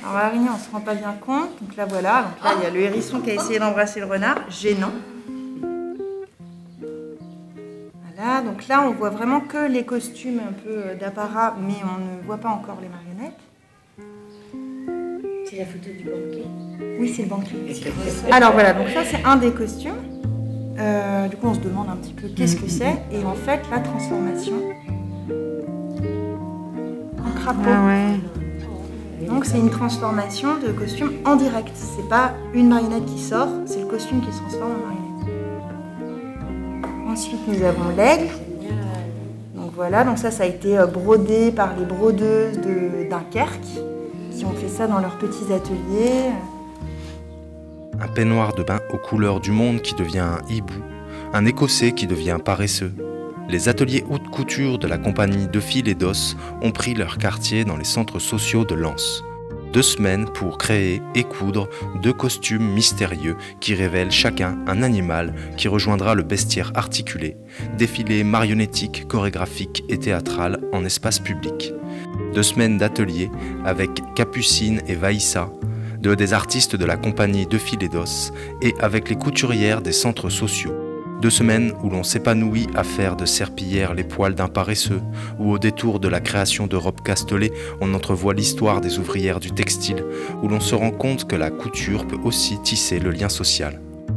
Alors l'araignée, on ne se rend pas bien compte. Donc là, voilà. Donc là, il y a le hérisson qui a essayé d'embrasser le renard. Gênant. Voilà. Donc là, on voit vraiment que les costumes un peu d'apparat, mais on ne voit pas encore les marionnettes. C'est la photo du banquet. Oui, c'est le banquet. Alors voilà, donc ça, c'est un des costumes. Du coup, on se demande un petit peu qu'est-ce que c'est. Et en fait, la transformation en crapaud. Ah ouais. Donc c'est une transformation de costume en direct. C'est pas une marionnette qui sort, c'est le costume qui se transforme en marionnette. Ensuite nous avons l'aigle. Donc voilà, donc ça a été brodé par les brodeuses de Dunkerque qui ont fait ça dans leurs petits ateliers. Un peignoir de bain aux couleurs du monde qui devient un hibou, un écossais qui devient paresseux. Les ateliers haute couture de la compagnie De Fil et d'Os ont pris leur quartier dans les centres sociaux de Lens. 2 semaines pour créer et coudre 2 costumes mystérieux qui révèlent chacun un animal qui rejoindra le bestiaire articulé, défilé marionnettique, chorégraphique et théâtral en espace public. 2 semaines d'ateliers avec Capucine et Vaïssa, 2 des artistes de la compagnie De Fil et d'Os, et avec les couturières des centres sociaux. 2 semaines où l'on s'épanouit à faire de serpillière les poils d'un paresseux, où au détour de la création de robes castelées, on entrevoit l'histoire des ouvrières du textile, où l'on se rend compte que la couture peut aussi tisser le lien social.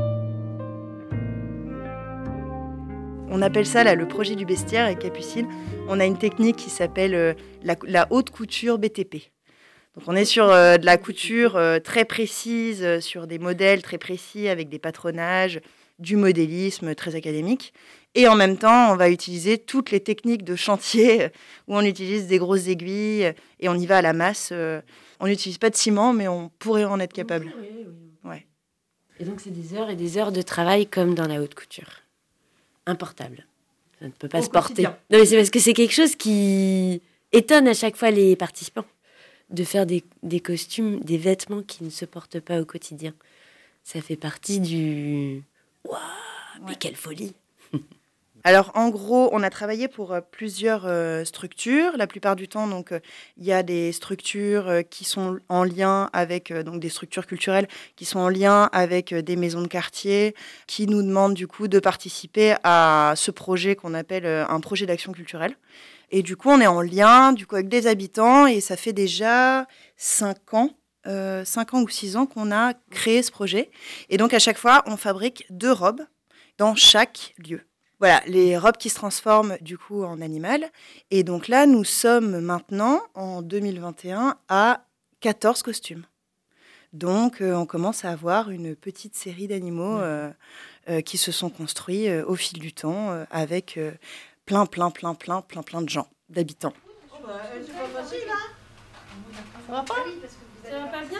On appelle ça là, le projet du bestiaire avec Capucine. On a une technique qui s'appelle la haute couture BTP. Donc on est sur de la couture très précise, sur des modèles très précis avec des patronages, du modélisme très académique. Et en même temps, on va utiliser toutes les techniques de chantier où on utilise des grosses aiguilles et on y va à la masse. On n'utilise pas de ciment, mais on pourrait en être capable. Oui. Ouais. Et donc, c'est des heures et des heures de travail comme dans la haute couture. Importable. Ça ne peut pas se porter. Non, mais c'est parce que c'est quelque chose qui étonne à chaque fois les participants. De faire des costumes, des vêtements qui ne se portent pas au quotidien. Ça fait partie du... Waouh, mais quelle folie! Alors, en gros, on a travaillé pour plusieurs structures. La plupart du temps, donc, il y a des structures qui sont en lien avec, donc des structures culturelles qui sont en lien avec des maisons de quartier, qui nous demandent du coup de participer à ce projet qu'on appelle un projet d'action culturelle. Et du coup, on est en lien du coup, avec des habitants et ça fait déjà 5 ans. 5 ans ou 6 ans qu'on a créé ce projet. Et donc, à chaque fois, on fabrique 2 robes dans chaque lieu. Voilà, les robes qui se transforment du coup en animal. Et donc là, nous sommes maintenant, en 2021, à 14 costumes. Donc, on commence à avoir une petite série d'animaux qui se sont construits au fil du temps avec plein de gens, d'habitants. C'est pas facile, hein? Ça va pas? Ça va pas bien?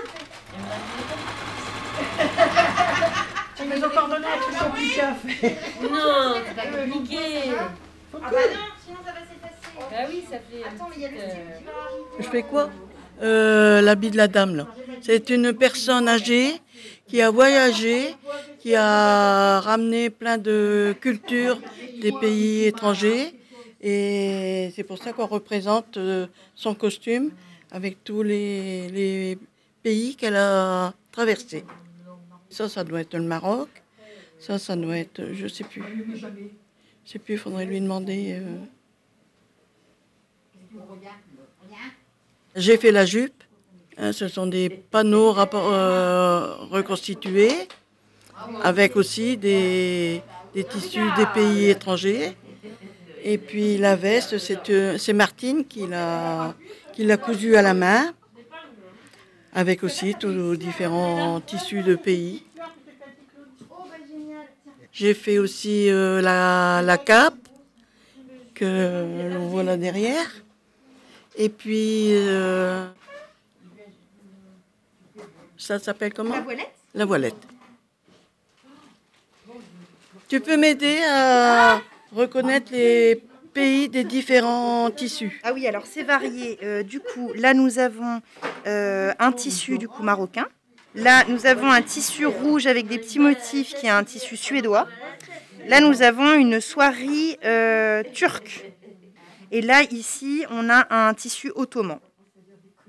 Tu mets aux coordonnées à tout ce compliqué à faire. Non, c'est pas compliqué. Ah bah non, sinon ça va s'effacer. Bah oui, ça fait... Attends, mais il y a le style qui va arriver. Je fais quoi? L'habit de la dame, là. C'est une personne âgée qui a voyagé, qui a ramené plein de cultures des pays étrangers. Et c'est pour ça qu'on représente son costume avec tous les pays qu'elle a traversés. Ça doit être le Maroc. Ça doit être, je sais plus. Je sais plus, il faudrait lui demander. J'ai fait la jupe. Ce sont des panneaux reconstitués avec aussi des tissus des pays étrangers. Et puis la veste, c'est Martine qui l'a cousue à la main, avec aussi tous différents tissus de pays. J'ai fait aussi la cape, que l'on voit là derrière. Et puis, ça s'appelle comment? La voilette? La voilette. Tu peux m'aider à reconnaître les pays des différents tissus? Ah oui, alors c'est varié. Du coup, là nous avons un tissu du coup marocain. Là nous avons un tissu rouge avec des petits motifs qui est un tissu suédois. Là nous avons une soierie turque. Et là ici on a un tissu ottoman.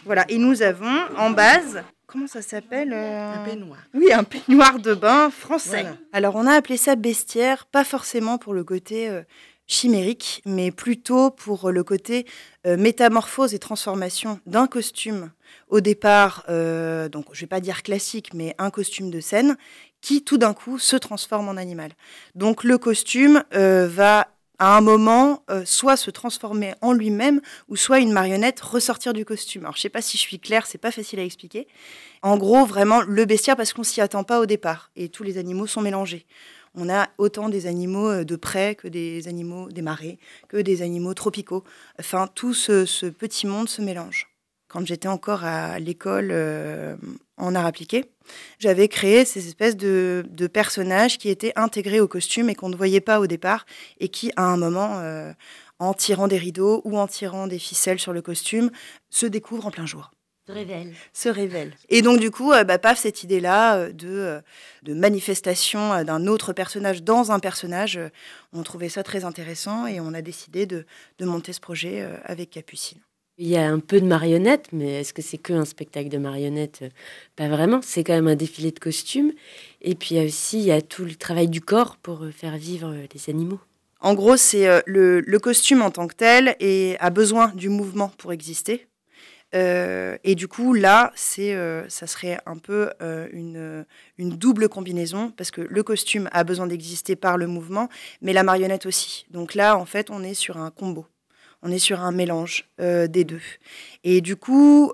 Voilà, et nous avons en base, comment ça s'appelle Un peignoir. Oui, un peignoir de bain français. Voilà. Alors on a appelé ça bestiaire, pas forcément pour le côté chimérique, mais plutôt pour le côté métamorphose et transformation d'un costume au départ, donc je vais pas dire classique, mais un costume de scène qui tout d'un coup se transforme en animal. Donc le costume va à un moment, soit se transformer en lui-même, ou soit une marionnette ressortir du costume. Alors, je sais pas si je suis claire, c'est pas facile à expliquer. En gros, vraiment, le bestiaire, parce qu'on s'y attend pas au départ, et tous les animaux sont mélangés. On a autant des animaux de près que des animaux des marais, que des animaux tropicaux. Enfin, tout ce petit monde se mélange. Quand j'étais encore à l'école en art appliqué, j'avais créé ces espèces de personnages qui étaient intégrés au costume et qu'on ne voyait pas au départ et qui, à un moment, en tirant des rideaux ou en tirant des ficelles sur le costume, se découvrent en plein jour. Se révèlent. Et donc, du coup, paf, cette idée-là de manifestation d'un autre personnage dans un personnage, on trouvait ça très intéressant et on a décidé de monter ce projet avec Capucine. Il y a un peu de marionnettes, mais est-ce que c'est qu'un spectacle de marionnettes? Pas vraiment, c'est quand même un défilé de costumes. Et puis il y a tout le travail du corps pour faire vivre les animaux. En gros, c'est le costume en tant que tel a besoin du mouvement pour exister. Et du coup, là, ça serait un peu une double combinaison, parce que le costume a besoin d'exister par le mouvement, mais la marionnette aussi. Donc là, en fait, on est sur un combo. On est sur un mélange des deux. Et du coup,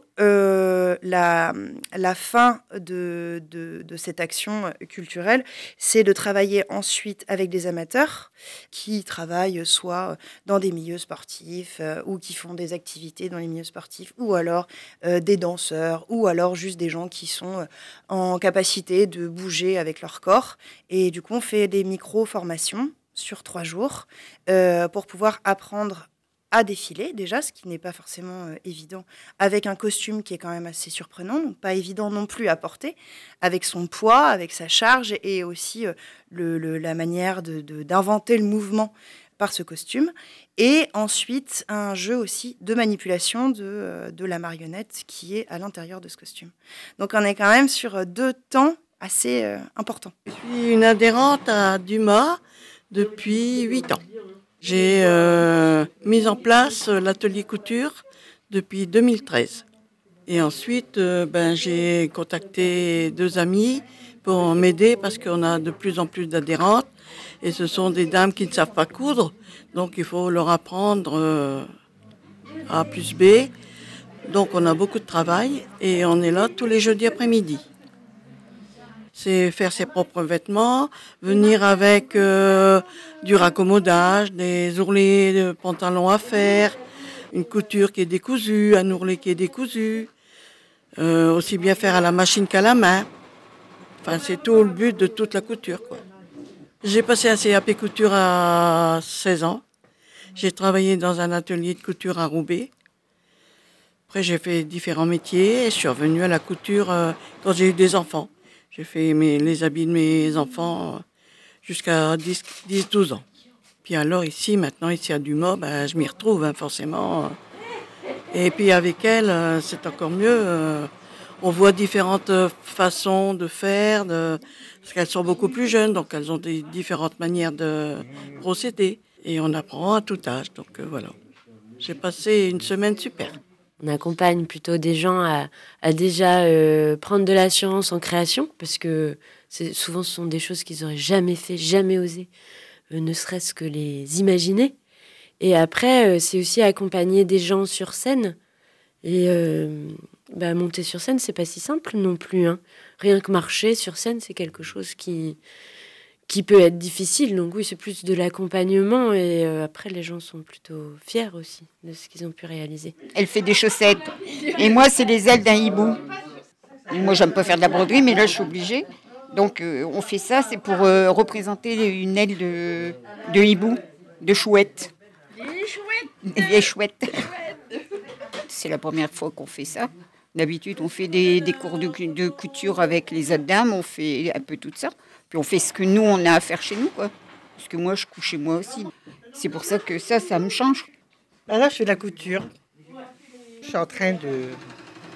la fin de cette action culturelle, c'est de travailler ensuite avec des amateurs qui travaillent soit dans des milieux sportifs ou qui font des activités dans les milieux sportifs, ou alors des danseurs, ou alors juste des gens qui sont en capacité de bouger avec leur corps. Et du coup, on fait des micro-formations sur 3 jours pour pouvoir apprendre à défiler déjà, ce qui n'est pas forcément évident, avec un costume qui est quand même assez surprenant, donc pas évident non plus à porter, avec son poids, avec sa charge et aussi la manière d'inventer le mouvement par ce costume. Et ensuite, un jeu aussi de manipulation de la marionnette qui est à l'intérieur de ce costume. Donc on est quand même sur 2 temps assez importants. Je suis une adhérente à Dumas depuis 8 ans. J'ai mis en place l'atelier couture depuis 2013. Et ensuite, j'ai contacté 2 amis pour m'aider parce qu'on a de plus en plus d'adhérentes. Et ce sont des dames qui ne savent pas coudre. Donc, il faut leur apprendre A plus B. Donc, on a beaucoup de travail et on est là tous les jeudis après-midi. C'est faire ses propres vêtements, venir avec du raccommodage, des ourlets de pantalons à faire, une couture qui est décousue, un ourlet qui est décousu, aussi bien faire à la machine qu'à la main. Enfin, c'est tout le but de toute la couture, quoi. J'ai passé un CAP couture à 16 ans. J'ai travaillé dans un atelier de couture à Roubaix. Après, j'ai fait différents métiers et je suis revenue à la couture quand j'ai eu des enfants. J'ai fait les habits de mes enfants jusqu'à 10-12 ans. Puis alors ici à Dumas, je m'y retrouve forcément. Et puis avec elle, c'est encore mieux. On voit différentes façons de faire, parce qu'elles sont beaucoup plus jeunes, donc elles ont des différentes manières de procéder. Et on apprend à tout âge, donc voilà. J'ai passé une semaine super. On accompagne plutôt des gens à déjà prendre de l'assurance en création, parce que souvent ce sont des choses qu'ils n'auraient jamais fait, jamais osé, ne serait-ce que les imaginer. Et après, c'est aussi accompagner des gens sur scène. Et monter sur scène, c'est pas si simple non plus. Hein. Rien que marcher sur scène, c'est quelque chose qui peut être difficile. Donc oui, c'est plus de l'accompagnement. Et après, les gens sont plutôt fiers aussi de ce qu'ils ont pu réaliser. Elle fait des chaussettes. Et moi, c'est les ailes d'un hibou. Et moi, j'aime pas faire de la broderie, mais là, je suis obligée. Donc, on fait ça, c'est pour représenter une aile de hibou, de chouette. Des chouettes. C'est la première fois qu'on fait ça. D'habitude, on fait des cours de couture avec les autres dames, on fait un peu tout ça. Puis on fait ce que nous, on a à faire chez nous, quoi. Parce que moi, je couche chez moi aussi. C'est pour ça que ça me change. Là, je fais de la couture. Je suis en train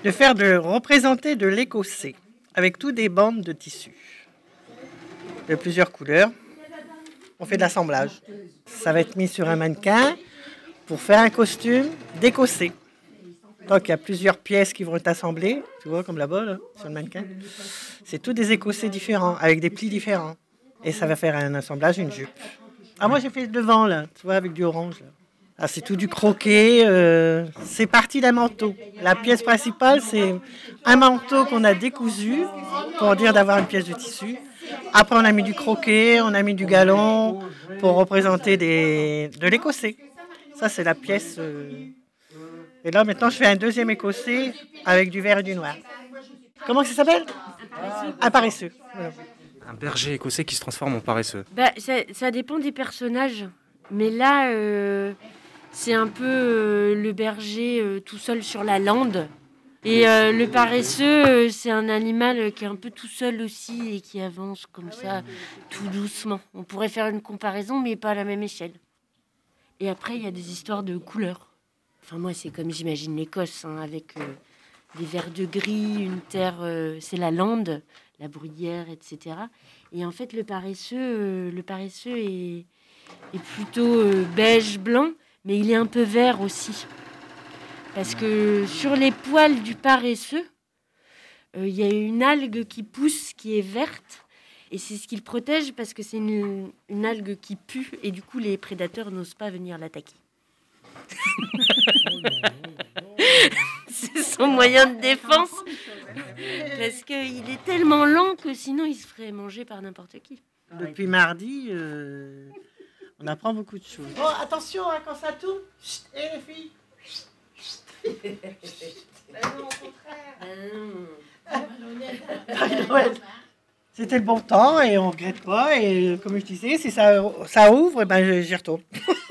de représenter de l'écossais avec toutes des bandes de tissu de plusieurs couleurs. On fait de l'assemblage. Ça va être mis sur un mannequin pour faire un costume d'écossais. Donc il y a plusieurs pièces qui vont être assemblées, tu vois, comme là-bas, là, sur le mannequin. C'est tous des écossais différents, avec des plis différents. Et ça va faire un assemblage, une jupe. Ah, moi j'ai fait le devant, là, tu vois, avec du orange, là. Ah, c'est tout du croquet, c'est parti d'un manteau. La pièce principale, c'est un manteau qu'on a décousu pour dire d'avoir une pièce de tissu. Après, on a mis du croquet, on a mis du galon pour représenter de l'écossais. Ça, c'est la pièce. Et là, maintenant, je fais un deuxième écossais avec du vert et du noir. Comment ça s'appelle ? Un paresseux. Voilà. Un berger écossais qui se transforme en paresseux. Ça dépend des personnages. Mais là, c'est un peu le berger tout seul sur la lande. Et le paresseux, c'est un animal qui est un peu tout seul aussi et qui avance comme ça, tout doucement. On pourrait faire une comparaison, mais pas à la même échelle. Et après, il y a des histoires de couleurs. Enfin, moi, c'est comme j'imagine l'Écosse, hein, avec des verts de gris, une terre, c'est la lande, la bruyère, etc. Et en fait, le paresseux est plutôt beige-blanc, mais il est un peu vert aussi. Parce que sur les poils du paresseux, il y a une algue qui pousse, qui est verte. Et c'est ce qui le protège parce que c'est une algue qui pue. Et du coup, les prédateurs n'osent pas venir l'attaquer. C'est son moyen de défense. Parce qu'il est tellement lent que sinon, il se ferait manger par n'importe qui. Depuis mardi, on apprend beaucoup de choses. Oh, attention, hein, quand ça tourne. Chut, les filles. Non, au contraire. C'était le bon temps et on ne regrette pas. Et comme je disais, si ça ouvre, j'y retourne.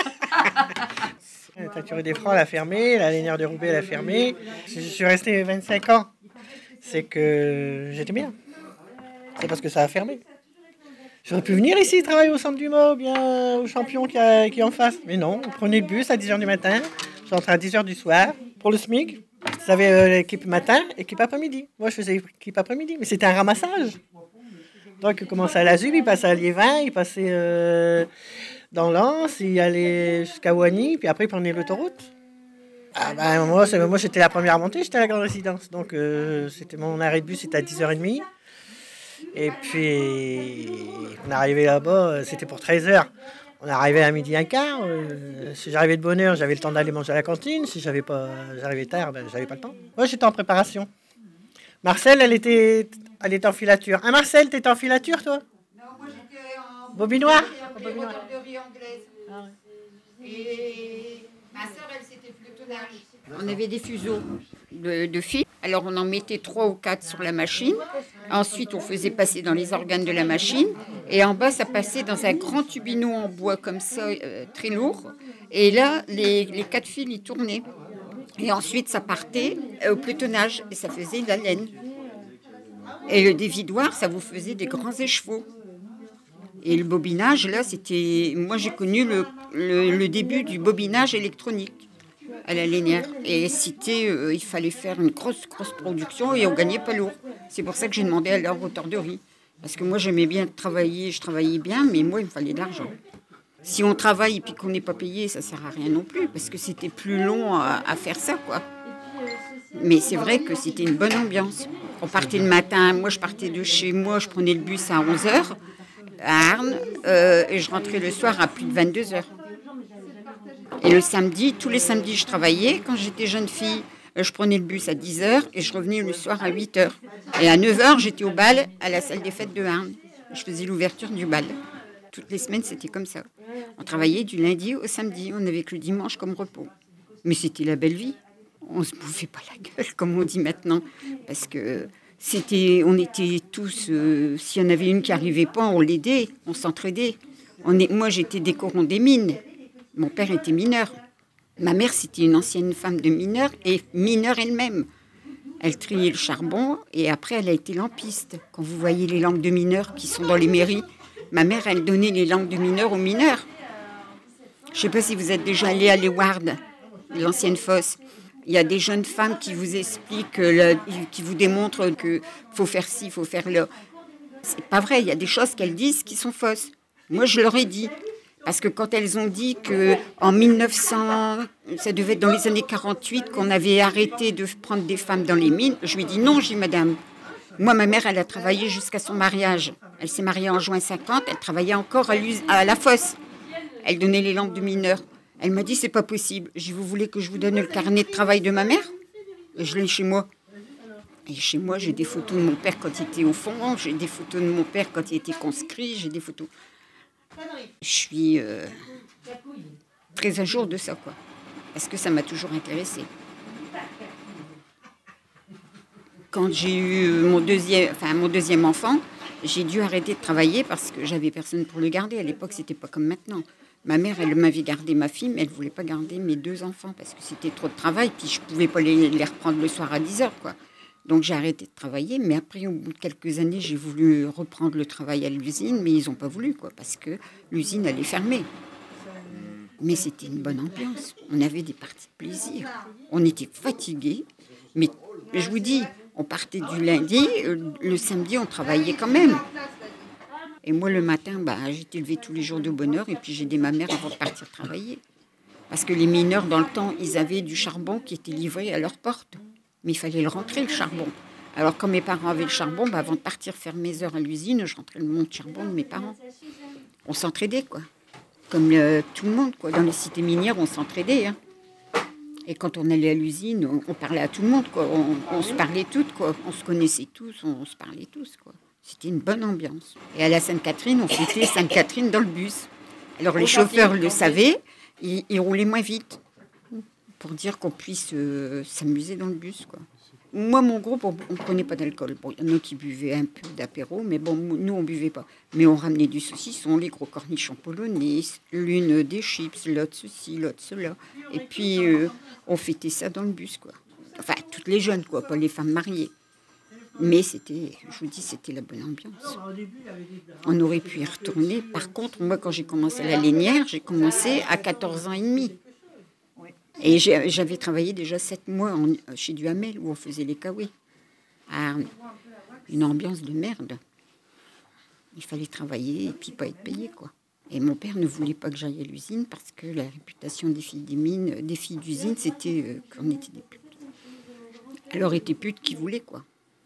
La teinture des Francs, elle a fermé. La Lainière de Roubaix, elle a fermé. Je suis resté 25 ans. C'est que j'étais bien. C'est parce que ça a fermé. J'aurais pu venir ici travailler au centre du Mans, bien au champion qui est en face. Mais non, on prenait le bus à 10h du matin. Je rentrais à 10h du soir pour le SMIC. Vous avez l'équipe matin, équipe après-midi. Moi, je faisais l'équipe après-midi, mais c'était un ramassage. Donc, il commençait à la Zub, il passait à Liévin, il passait dans Lens, il allait jusqu'à Wany, puis après, il prenait l'autoroute. Moi, j'étais la première à monter, j'étais à la grande résidence. Donc, c'était mon arrêt de bus, c'était à 10h30. Et puis, on arrivait là-bas, c'était pour 13h. On arrivait à midi un quart. Si j'arrivais de bonne heure, j'avais le temps d'aller manger à la cantine. Si j'arrivais tard, j'avais pas le temps. Moi, j'étais en préparation. Marcel, elle était en filature. Ah, Marcel, t'étais en filature, toi ? Non, moi j'étais en bobinoir. broderie anglaise. Ah, ouais. Et ma sœur, elle, c'était flotonnage. On avait des fuseaux de fil. Alors, on en mettait 3 ou 4 sur la machine. Ensuite, on faisait passer dans les organes de la machine. Et en bas, ça passait dans un grand tubineau en bois comme ça, très lourd. Et là, les 4 fils, ils tournaient. Et ensuite, ça partait au pelotonnage. Et ça faisait de la laine. Et le dévidoir, ça vous faisait des grands écheveaux. Et le bobinage, là, c'était... Moi, j'ai connu le début du bobinage électronique à la Lainière. Et il fallait faire une grosse production et on gagnait pas lourd. C'est pour ça que j'ai demandé à la retarderie. Parce que moi, j'aimais bien travailler, je travaillais bien, mais moi, il me fallait de l'argent. Si on travaille et puis qu'on n'est pas payé, ça sert à rien non plus, parce que c'était plus long à faire ça, quoi. Mais c'est vrai que c'était une bonne ambiance. On partait le matin, moi, je partais de chez moi, je prenais le bus à 11h, à Arnes, et je rentrais le soir à plus de 22h. Et le samedi, tous les samedis, je travaillais. Quand j'étais jeune fille, je prenais le bus à 10h et je revenais le soir à 8h. Et à 9h, j'étais au bal à la salle des fêtes de Arnes. Je faisais l'ouverture du bal. Toutes les semaines, c'était comme ça. On travaillait du lundi au samedi. On n'avait que le dimanche comme repos. Mais c'était la belle vie. On ne se bouffait pas la gueule, comme on dit maintenant. Parce que on était tous... s'il y en avait une qui n'arrivait pas, on l'aidait, on s'entraidait. Moi, j'étais décoron des mines. Mon père était mineur. Ma mère, c'était une ancienne femme de mineur et mineure elle-même. Elle triait le charbon et après, elle a été lampiste. Quand vous voyez les lampes de mineurs qui sont dans les mairies, ma mère, elle donnait les lampes de mineurs aux mineurs. Je ne sais pas si vous êtes déjà allé à Léward, l'ancienne fosse. Il y a des jeunes femmes qui vous expliquent, qui vous démontrent qu'il faut faire ci, il faut faire là. C'est pas vrai, il y a des choses qu'elles disent qui sont fausses. Moi, je leur ai dit. Parce que quand elles ont dit qu'en 1900, ça devait être dans les années 48, qu'on avait arrêté de prendre des femmes dans les mines, je lui ai dit non, j'ai dit madame. Moi, ma mère, elle a travaillé jusqu'à son mariage. Elle s'est mariée en juin 50, elle travaillait encore à la fosse. Elle donnait les lampes de mineurs. Elle m'a dit, c'est pas possible. Je dis, vous voulez que je vous donne le carnet de travail de ma mère ? Et je l'ai chez moi. Et chez moi, j'ai des photos de mon père quand il était au fond, j'ai des photos de mon père quand il était conscrit, j'ai des photos... Je suis très à jour de ça, quoi. Parce que ça m'a toujours intéressée. Quand j'ai eu mon deuxième enfant, j'ai dû arrêter de travailler parce que j'avais personne pour le garder. À l'époque, c'était pas comme maintenant. Ma mère, elle m'avait gardé ma fille, mais elle voulait pas garder mes 2 enfants parce que c'était trop de travail. Puis je pouvais pas les reprendre le soir à 10h, quoi. Donc j'ai arrêté de travailler, mais après, au bout de quelques années, j'ai voulu reprendre le travail à l'usine, mais ils n'ont pas voulu, quoi, parce que l'usine allait fermer. Mais c'était une bonne ambiance. On avait des parties de plaisir. On était fatigués, mais je vous dis, on partait du lundi, le samedi, on travaillait quand même. Et moi, le matin, j'étais levée tous les jours de bonne heure, et puis j'ai aidé ma mère avant de partir travailler. Parce que les mineurs, dans le temps, ils avaient du charbon qui était livré à leur porte. Mais il fallait le rentrer, le charbon. Alors, quand mes parents avaient le charbon, avant de partir faire mes heures à l'usine, je rentrais le monte de charbon de mes parents. On s'entraidait, quoi. Comme tout le monde, quoi. Dans les cités minières, on s'entraidait. Hein. Et quand on allait à l'usine, on parlait à tout le monde, quoi. On se parlait toutes, quoi. On se connaissait tous, on se parlait tous, quoi. C'était une bonne ambiance. Et à la Sainte-Catherine, on fêtait Sainte-Catherine dans le bus. Alors, les chauffeurs le savaient, ils roulaient moins vite. Pour dire qu'on puisse s'amuser dans le bus, quoi. Moi, mon groupe, on ne prenait pas d'alcool. Bon, il y en a qui buvaient un peu d'apéro, mais bon, nous, on ne buvait pas. Mais on ramenait du saucisson, les gros cornichons polonais, l'une des chips, l'autre ceci, l'autre cela. Et puis, on fêtait ça dans le bus, quoi. Enfin, toutes les jeunes, quoi, pas les femmes mariées. Mais c'était, je vous dis, c'était la bonne ambiance. On aurait pu y retourner. Par contre, moi, quand j'ai commencé à la lainière, j'ai commencé à 14 ans et demi. Et j'avais travaillé déjà 7 mois chez Duhamel, où on faisait les kawaii. Ah, une ambiance de merde. Il fallait travailler et puis pas être payé, quoi. Et mon père ne voulait pas que j'aille à l'usine parce que la réputation des filles des mines, des filles d'usine, c'était qu'on était des putes. Alors, étaient putes qui voulaient, quoi.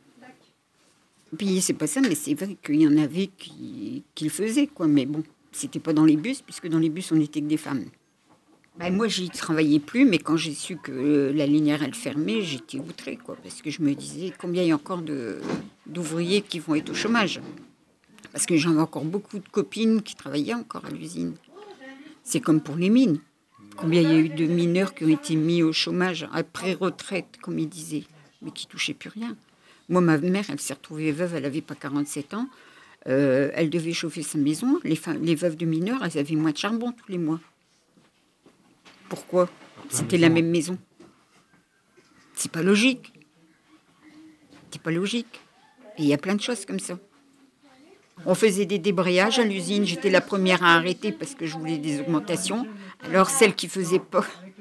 Puis, c'est pas ça, mais c'est vrai qu'il y en avait qui le faisaient, quoi. Mais bon, c'était pas dans les bus, puisque dans les bus, on n'était que des femmes. Moi, j'y travaillais plus, mais quand j'ai su que la linéaire, elle fermait, j'étais outrée, quoi, parce que je me disais combien il y a encore d'ouvriers qui vont être au chômage. Parce que j'avais encore beaucoup de copines qui travaillaient encore à l'usine. C'est comme pour les mines. Combien il y a eu de mineurs qui ont été mis au chômage après retraite, comme ils disaient, mais qui touchaient plus rien. Moi, ma mère, elle s'est retrouvée veuve, elle n'avait pas 47 ans. Elle devait chauffer sa maison. Les veuves de mineurs, elles avaient moins de charbon tous les mois. Pourquoi ? C'était la même maison. C'est pas logique. C'est pas logique. Et il y a plein de choses comme ça. On faisait des débrayages à l'usine. J'étais la première à arrêter parce que je voulais des augmentations. Alors celles qui faisaient pas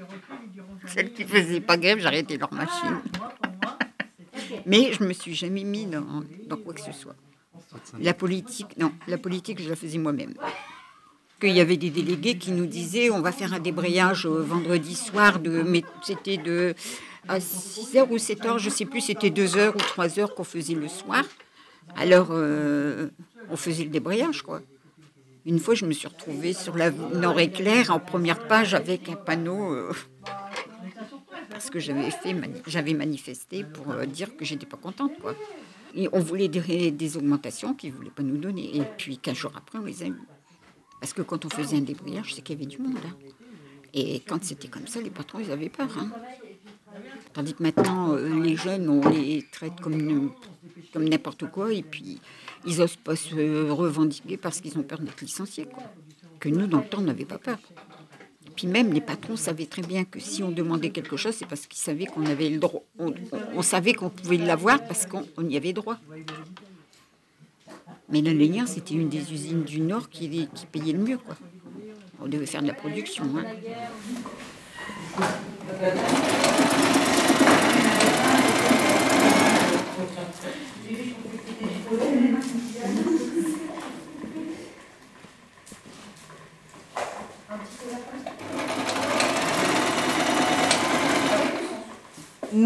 grève, j'arrêtais leur machine. Mais je me suis jamais mis dans quoi que ce soit. La politique, je la faisais moi-même. Il y avait des délégués qui nous disaient on va faire un débrayage vendredi soir, c'était à 6h ou 7h, je ne sais plus, c'était 2h ou 3h qu'on faisait le soir. Alors, on faisait le débrayage, quoi. Une fois, je me suis retrouvée sur la Nord-Éclair en première page avec un panneau parce que j'avais manifesté pour dire que j'étais pas contente, quoi. Et on voulait des augmentations qu'ils ne voulaient pas nous donner. Et puis 15 jours après, on les a eues. Parce que quand on faisait un débrayage, c'est qu'il y avait du monde. Hein. Et quand c'était comme ça, les patrons, ils avaient peur. Hein. Tandis que maintenant, les jeunes, on les traite comme n'importe quoi. Et puis, ils n'osent pas se revendiquer parce qu'ils ont peur d'être licenciés, quoi. Que nous, dans le temps, on n'avait pas peur. Et puis même, les patrons savaient très bien que si on demandait quelque chose, c'est parce qu'ils savaient qu'on avait le droit. On savait qu'on pouvait l'avoir parce qu'on y avait droit. Mais la lainière, c'était une des usines du Nord qui payait le mieux, quoi. On devait faire de la production. Hein.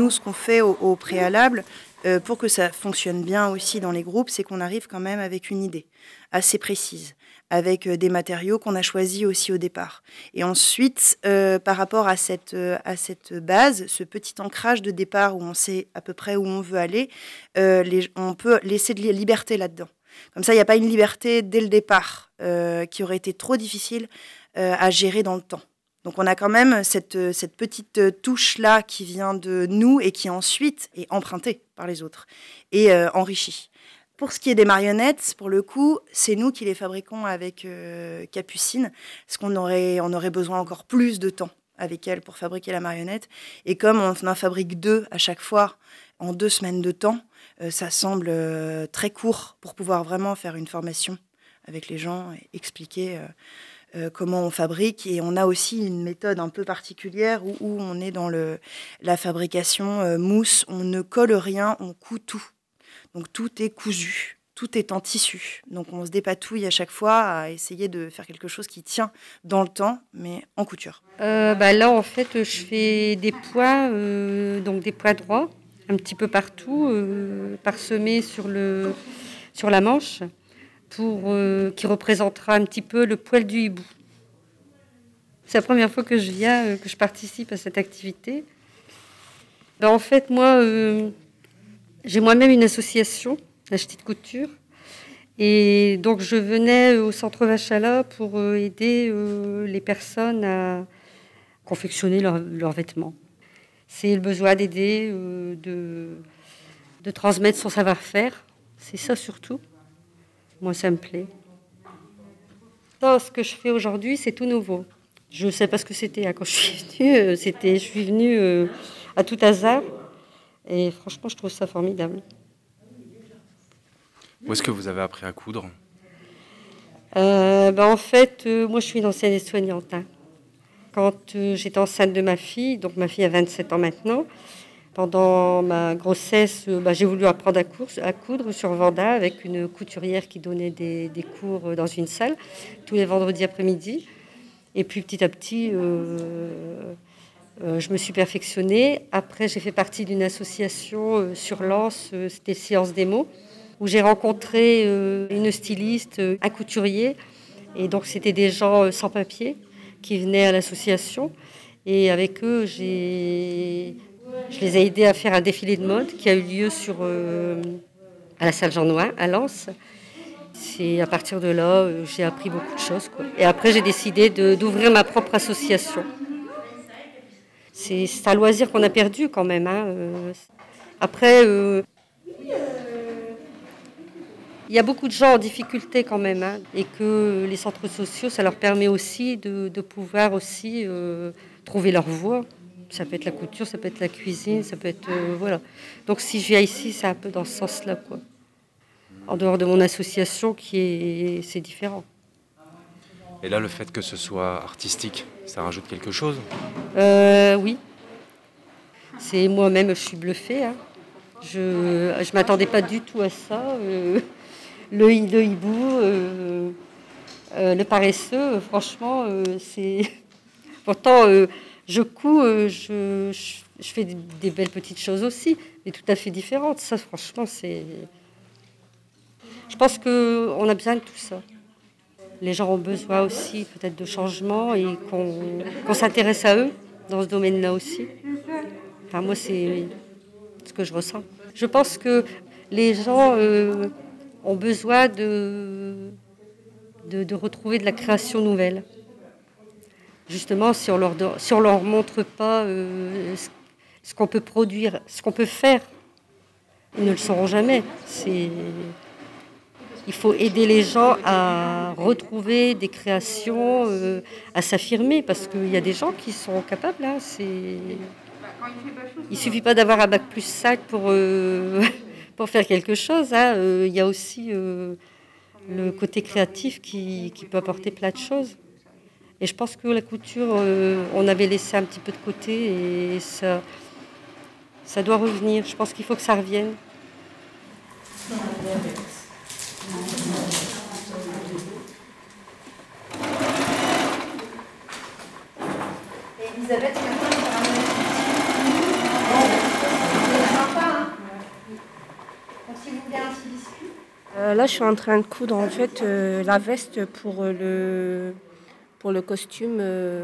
nous, ce qu'on fait au préalable, pour que ça fonctionne bien aussi dans les groupes, c'est qu'on arrive quand même avec une idée assez précise, avec des matériaux qu'on a choisis aussi au départ. Et ensuite, par rapport à cette base, ce petit ancrage de départ où on sait à peu près où on veut aller, on peut laisser de la liberté là-dedans. Comme ça, il n'y a pas une liberté dès le départ qui aurait été trop difficile à gérer dans le temps. Donc on a quand même cette petite touche-là qui vient de nous et qui ensuite est empruntée par les autres et enrichie. Pour ce qui est des marionnettes, pour le coup, c'est nous qui les fabriquons avec Capucine, parce qu'on aurait besoin encore plus de temps avec elle pour fabriquer la marionnette. Et comme on en fabrique 2 à chaque fois, en 2 semaines de temps, ça semble très court pour pouvoir vraiment faire une formation avec les gens et expliquer comment on fabrique. Et on a aussi une méthode un peu particulière où on est dans la fabrication mousse. On ne colle rien, on coud tout. Donc tout est cousu, tout est en tissu. Donc on se dépatouille à chaque fois à essayer de faire quelque chose qui tient dans le temps, mais en couture. Là, en fait, je fais des pois, donc des pois droits, un petit peu partout, parsemés sur la manche, qui représentera un petit peu le poil du hibou. C'est la première fois que je viens, que je participe à cette activité. En fait, moi, j'ai moi-même une association, la Petite Couture. Et donc, je venais au centre Vachala pour aider les personnes à confectionner leurs vêtements. C'est le besoin d'aider, de transmettre son savoir-faire. C'est ça surtout. Moi, ça me plaît. Ça, ce que je fais aujourd'hui, c'est tout nouveau. Je ne sais pas ce que c'était. Quand je suis venue à tout hasard. Et franchement, je trouve ça formidable. Où est-ce que vous avez appris à coudre ? En fait, moi, je suis une ancienne aide-soignante. Quand j'étais enceinte de ma fille, donc ma fille a 27 ans maintenant, pendant ma grossesse, j'ai voulu apprendre à coudre sur Vendin avec une couturière qui donnait des cours dans une salle tous les vendredis après-midi. Et puis petit à petit, je me suis perfectionnée. Après, j'ai fait partie d'une association sur Lens, c'était Séance Démo, où j'ai rencontré une styliste, un couturier. Et donc, c'était des gens sans papier qui venaient à l'association. Et avec eux, je les ai aidés à faire un défilé de mode qui a eu lieu à la salle Jean Nouin, à Lens. C'est à partir de là, j'ai appris beaucoup de choses, quoi. Et après, j'ai décidé d'ouvrir ma propre association. C'est un loisir qu'on a perdu quand même. Après, il y a beaucoup de gens en difficulté quand même, et que les centres sociaux, ça leur permet aussi de pouvoir aussi trouver leur voie. Ça peut être la couture, ça peut être la cuisine, ça peut être... voilà. Donc si je viens ici, c'est un peu dans ce sens-là, quoi. En dehors de mon association, c'est différent. Et là, le fait que ce soit artistique, ça rajoute quelque chose ? Oui. C'est moi-même, je suis bluffée. Je ne m'attendais pas du tout à ça. Le hibou, le paresseux, franchement, c'est... Pourtant, je couds, je fais des belles petites choses aussi, mais tout à fait différentes. Ça, franchement, c'est... Je pense qu'on a besoin de tout ça. Les gens ont besoin aussi peut-être de changement et qu'on s'intéresse à eux dans ce domaine-là aussi. Enfin, moi, c'est ce que je ressens. Je pense que les gens ont besoin de retrouver de la création nouvelle. Justement, si on leur montre pas ce qu'on peut produire, ce qu'on peut faire, ils ne le sauront jamais. Il faut aider les gens à retrouver des créations, à s'affirmer, parce qu'il y a des gens qui sont capables. Il ne suffit pas d'avoir un bac plus 5 pour faire quelque chose. Il y a aussi le côté créatif qui peut apporter plein de choses. Et je pense que la couture, on avait laissé un petit peu de côté et ça doit revenir. Je pense qu'il faut que ça revienne. Et Elisabeth, Là, je suis en train de coudre en fait la veste pour le costume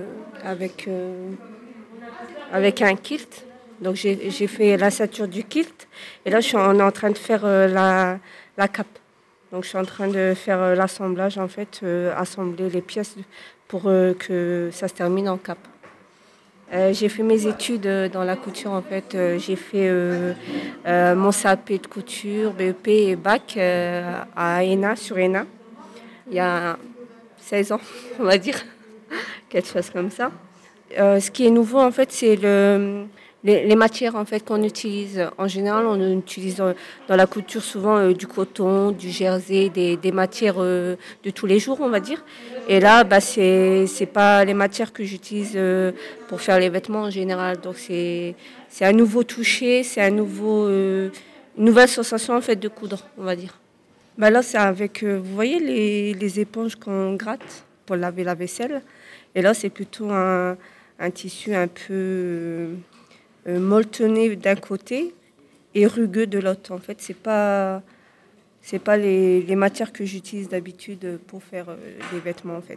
avec un kilt. Donc j'ai fait la ceinture du kilt et là on est en train de faire la cape. Donc je suis en train de faire l'assemblage en fait, assembler les pièces pour que ça se termine en cape. J'ai fait mes études dans la couture en fait. J'ai fait mon CAP de couture, BEP et bac à ENA, sur ENA, il y a 16 ans, on va dire, quelque chose comme ça. Ce qui est nouveau en fait, c'est les matières en fait qu'on utilise. En général, on utilise dans la couture souvent du coton, du jersey, des matières de tous les jours, on va dire. Et là, c'est pas les matières que j'utilise pour faire les vêtements en général. Donc c'est un nouveau toucher, c'est une nouvelle sensation en fait de coudre, on va dire. Là, c'est avec, vous voyez les éponges qu'on gratte pour laver la vaisselle. Et là, c'est plutôt un tissu un peu molletonné d'un côté et rugueux de l'autre. En fait, c'est pas les matières que j'utilise d'habitude pour faire des vêtements en fait.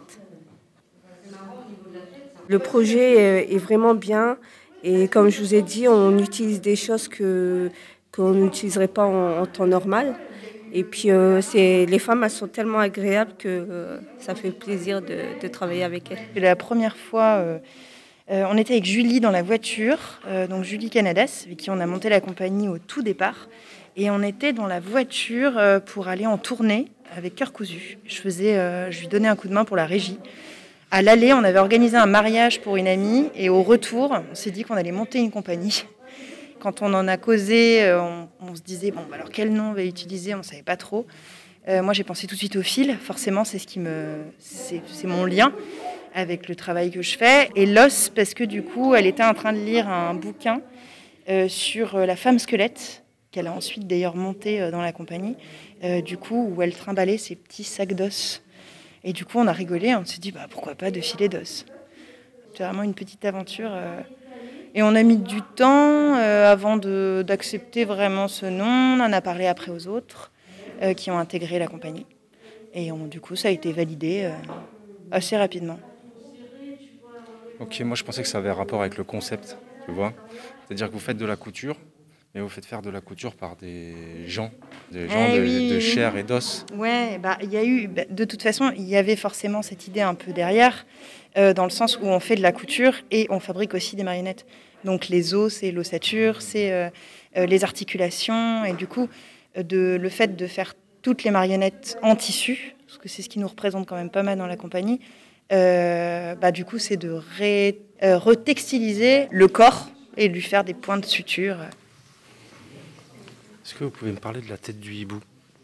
Le projet est vraiment bien et comme je vous ai dit, on utilise des choses qu'on n'utiliserait pas en temps normal. Et puis les femmes, elles sont tellement agréables que ça fait plaisir de travailler avec elles. C'est la première fois, on était avec Julie dans la voiture, donc Julie Canadas, avec qui on a monté la compagnie au tout départ. Et on était dans la voiture pour aller en tournée avec Cœur Cousu. Je lui donnais un coup de main pour la régie. À l'aller, on avait organisé un mariage pour une amie. Et au retour, on s'est dit qu'on allait monter une compagnie. Quand on en a causé, on se disait, alors quel nom on va utiliser, on ne savait pas trop. Moi, j'ai pensé tout de suite au fil. Forcément, c'est mon lien avec le travail que je fais. Et l'os, parce que du coup, elle était en train de lire un bouquin sur la femme squelette, qu'elle a ensuite d'ailleurs monté dans la compagnie, où elle trimballait ses petits sacs d'os. Et du coup, on a rigolé, on s'est dit, pourquoi pas de filet d'os. C'est vraiment une petite aventure. Et on a mis du temps avant d'accepter vraiment ce nom. On en a parlé après aux autres qui ont intégré la compagnie. Et du coup, ça a été validé assez rapidement. Ok, moi je pensais que ça avait un rapport avec le concept, tu vois. C'est-à-dire que vous faites de la couture, mais vous faites faire de la couture par des gens de chair et d'os. Ouais, il y a eu, de toute façon, il y avait forcément cette idée un peu derrière, dans le sens où on fait de la couture et on fabrique aussi des marionnettes. Donc les os, c'est l'ossature, c'est les articulations, et du coup, le fait de faire toutes les marionnettes en tissu, parce que c'est ce qui nous représente quand même pas mal dans la compagnie, du coup, c'est de retextiliser le corps et de lui faire des points de suture. Est-ce que vous pouvez me parler de la tête du hibou ?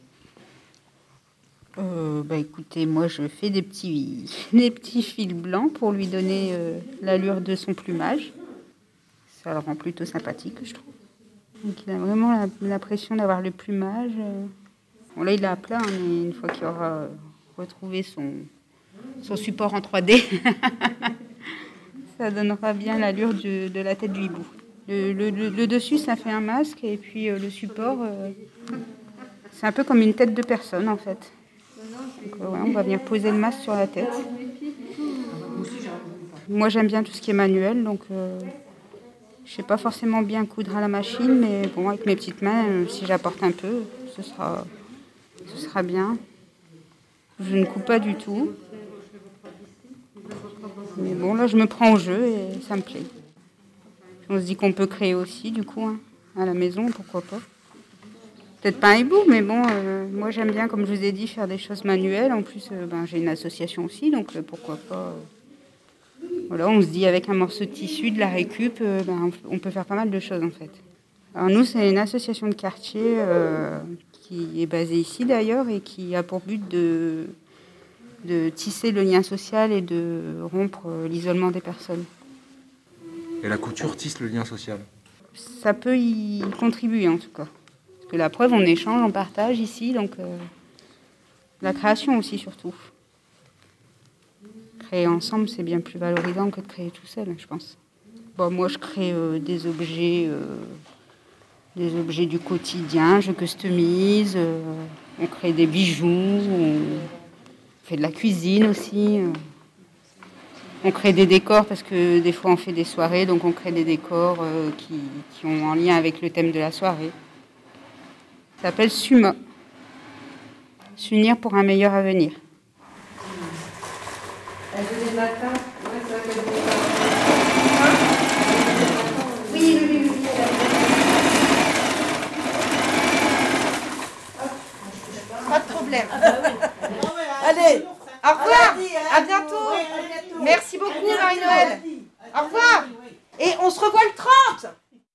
Écoutez, moi je fais des petits fils blancs pour lui donner l'allure de son plumage. Ça le rend plutôt sympathique, je trouve. Donc il a vraiment l'impression d'avoir le plumage. Bon, là il est à plat, mais une fois qu'il aura retrouvé son support en 3D, ça donnera bien l'allure de la tête du hibou. Le dessus, ça fait un masque, et puis le support, c'est un peu comme une tête de personne en fait. Donc, on va venir poser le masque sur la tête. Moi j'aime bien tout ce qui est manuel, donc je ne sais pas forcément bien coudre à la machine, mais bon, avec mes petites mains, si j'apporte un peu, ce sera bien. Je ne coupe pas du tout. Mais bon, là je me prends au jeu et ça me plaît. On se dit qu'on peut créer aussi, du coup, à la maison, pourquoi pas. Peut-être pas un hibou, mais bon, moi j'aime bien, comme je vous ai dit, faire des choses manuelles. En plus, j'ai une association aussi, donc pourquoi pas. Voilà, on se dit avec un morceau de tissu, de la récup, on peut faire pas mal de choses en fait. Alors nous, c'est une association de quartier qui est basée ici d'ailleurs et qui a pour but de tisser le lien social et de rompre l'isolement des personnes. Et la couture tisse le lien social ? Ça peut y contribuer en tout cas. Parce que la preuve, on échange, on partage ici, donc la création aussi surtout. Créer ensemble, c'est bien plus valorisant que de créer tout seul, je pense. Bon, moi, je crée des objets des objets du quotidien, je customise, on crée des bijoux, on fait de la cuisine aussi. On crée des décors parce que des fois on fait des soirées, donc on crée des décors qui ont en lien avec le thème de la soirée. Ça s'appelle SUMA. S'unir pour un meilleur avenir. Oui. Pas de problème. Allez, au revoir, à bientôt. Merci beaucoup Marie-Noël.